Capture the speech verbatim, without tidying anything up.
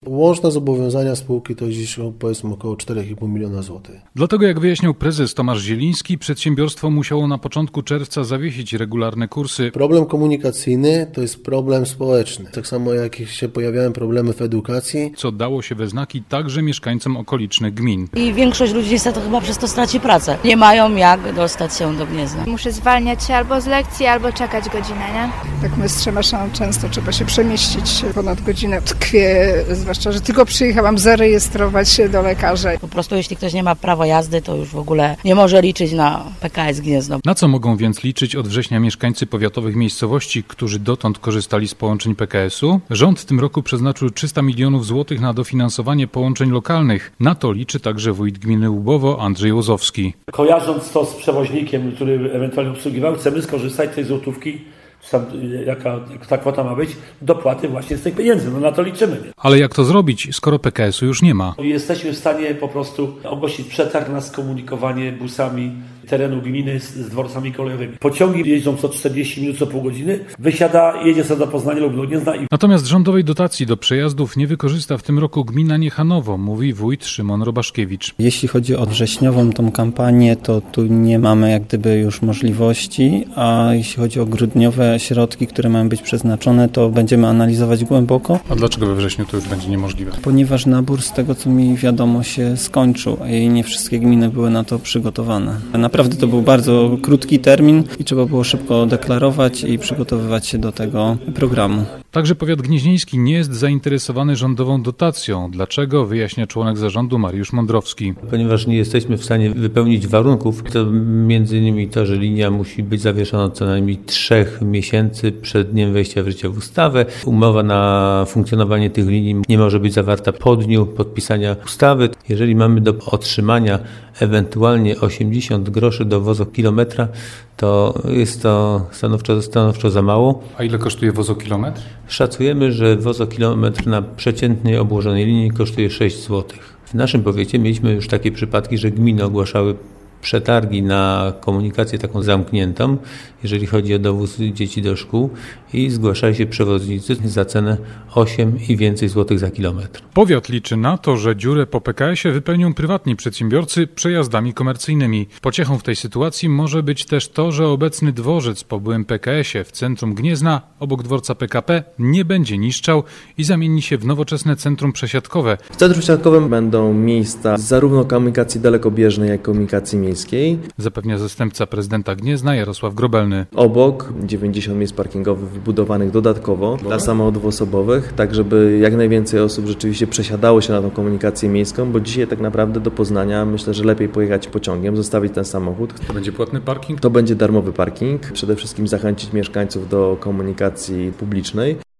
Łączne zobowiązania spółki to dziś powiedzmy około cztery i pół miliona złotych. Dlatego, jak wyjaśnił prezes Tomasz Zieliński, przedsiębiorstwo musiało na początku czerwca zawiesić regularne kursy. Problem komunikacyjny to jest problem społeczny. Tak samo jak się pojawiają problemy w edukacji. Co dało się we znaki także mieszkańcom okolicznych gmin. I większość ludzi niestety chyba przez to straci pracę. Nie mają jak dostać się do Gniezna. Muszę zwalniać się albo z lekcji, albo czekać godzinę, nie? Tak my z Trzemaszem często trzeba się przemieścić ponad godzinę. Tkwię, zwłaszcza, że tylko przyjechałam zarejestrować się do lekarza. Po prostu jeśli ktoś nie ma prawa jazdy, to już w ogóle nie może liczyć na P K S Gniezno. Na co mogą więc liczyć od września mieszkańcy powiatowych miejscowości, którzy dotąd korzystali z połączeń P K S u? Rząd w tym roku przeznaczył trzysta milionów złotych na dofinansowanie połączeń lokalnych. Na to liczy także wójt gminy Łubowo Andrzej Łozowski. Kojarząc to z przewoźnikiem, który ewentualnie obsługiwał, chcemy skorzystać z tej złotówki, czy tam jaka jak ta kwota ma być, dopłaty właśnie z tych pieniędzy. No na to liczymy. Nie? Ale jak to zrobić, skoro P K S u już nie ma? Jesteśmy w stanie po prostu ogłosić przetarg na skomunikowanie busami terenu gminy z, z dworcami kolejowymi. Pociągi jeżdżą co czterdzieści minut, co pół godziny. Wysiada, jedzie sobie do Poznania lub do Gniezna. I... Natomiast rządowej dotacji do przejazdów nie wykorzysta w tym roku gmina Niechanowo, mówi wójt Szymon Robaszkiewicz. Jeśli chodzi o wrześniową tą kampanię, to tu nie mamy jak gdyby już możliwości, a jeśli chodzi o grudniowe środki, które mają być przeznaczone, to będziemy analizować głęboko. A dlaczego we wrześniu to już będzie niemożliwe? Ponieważ nabór, z tego co mi wiadomo, się skończył i nie wszystkie gminy były na to przygotowane. Naprawdę to był bardzo krótki termin i trzeba było szybko deklarować i przygotowywać się do tego programu. Także powiat gnieźnieński nie jest zainteresowany rządową dotacją. Dlaczego? Wyjaśnia członek zarządu Mariusz Mądrowski. Ponieważ nie jesteśmy w stanie wypełnić warunków, to między innymi to, że linia musi być zawieszona co najmniej trzech miesięcy przed dniem wejścia w życie w ustawę. Umowa na funkcjonowanie tych linii nie może być zawarta po dniu podpisania ustawy. Jeżeli mamy do otrzymania ewentualnie osiemdziesiąt groszy do wozokilometra, to jest to stanowczo, stanowczo za mało. A ile kosztuje wozokilometr? Szacujemy, że wozokilometr na przeciętnie obłożonej linii kosztuje sześć złotych. W naszym powiecie mieliśmy już takie przypadki, że gminy ogłaszały przetargi na komunikację taką zamkniętą, jeżeli chodzi o dowóz dzieci do szkół i zgłaszali się przewoźnicy za cenę osiem i więcej złotych za kilometr. Powiat liczy na to, że dziurę po P K S ie wypełnią prywatni przedsiębiorcy przejazdami komercyjnymi. Pociechą w tej sytuacji może być też to, że obecny dworzec po byłym P K S ie w centrum Gniezna, obok dworca P K P, nie będzie niszczał i zamieni się w nowoczesne centrum przesiadkowe. W centrum przesiadkowym będą miejsca zarówno komunikacji dalekobieżnej, jak i komunikacji miejskiej. Zapewnia zastępca prezydenta Gniezna Jarosław Grobelny. Obok dziewięćdziesiąt miejsc parkingowych wybudowanych dodatkowo dla samochodów osobowych, tak żeby jak najwięcej osób rzeczywiście przesiadało się na tą komunikację miejską, bo dzisiaj tak naprawdę do Poznania myślę, że lepiej pojechać pociągiem, zostawić ten samochód. To będzie płatny parking? To będzie darmowy parking. Przede wszystkim zachęcić mieszkańców do komunikacji publicznej.